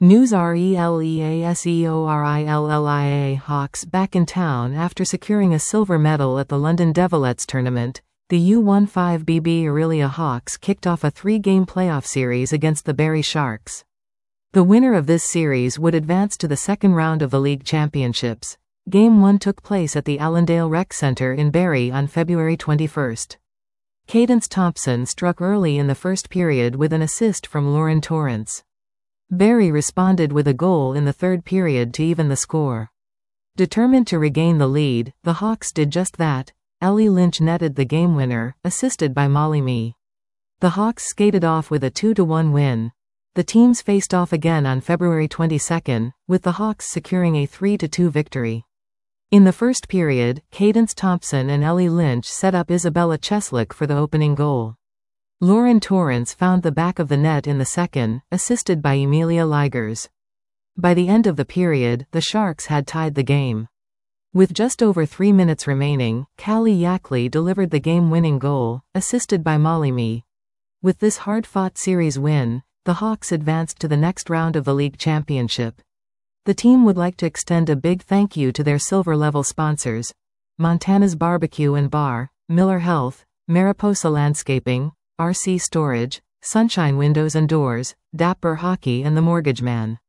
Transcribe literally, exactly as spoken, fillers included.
News Releaseorilia Hawks back in town after securing a silver medal at the London Devilettes tournament. The U fifteen B B Orillia Hawks kicked off a three-game playoff series against the Bury Sharks. The winner of this series would advance to the second round of the league championships. Game one took place at the Allendale Rec Centre in Bury on February twenty-first. Cadence Thompson struck early in the first period with an assist from Lauren Torrance. Bury responded with a goal in the third period to even the score. Determined to regain the lead, the Hawks did just that. Ellie Lynch netted the game winner, assisted by Molly Mee. The Hawks skated off with a two to one win. The teams faced off again on February twenty-second, with the Hawks securing a three to two victory. In the first period, Cadence Thompson and Ellie Lynch set up Isabella Cheslick for the opening goal. Lauren Torrance found the back of the net in the second, assisted by Emilia Ligers. By the end of the period, the Sharks had tied the game. With just over three minutes remaining, Callie Yackley delivered the game-winning goal, assisted by Molly Mee. With this hard-fought series win, the Hawks advanced to the next round of the league championship. The team would like to extend a big thank you to their silver-level sponsors: Montana's Barbecue and Bar, Miller Health, Mariposa Landscaping, R C Storage, Sunshine Windows and Doors, Dapper Hockey and The Mortgage Man.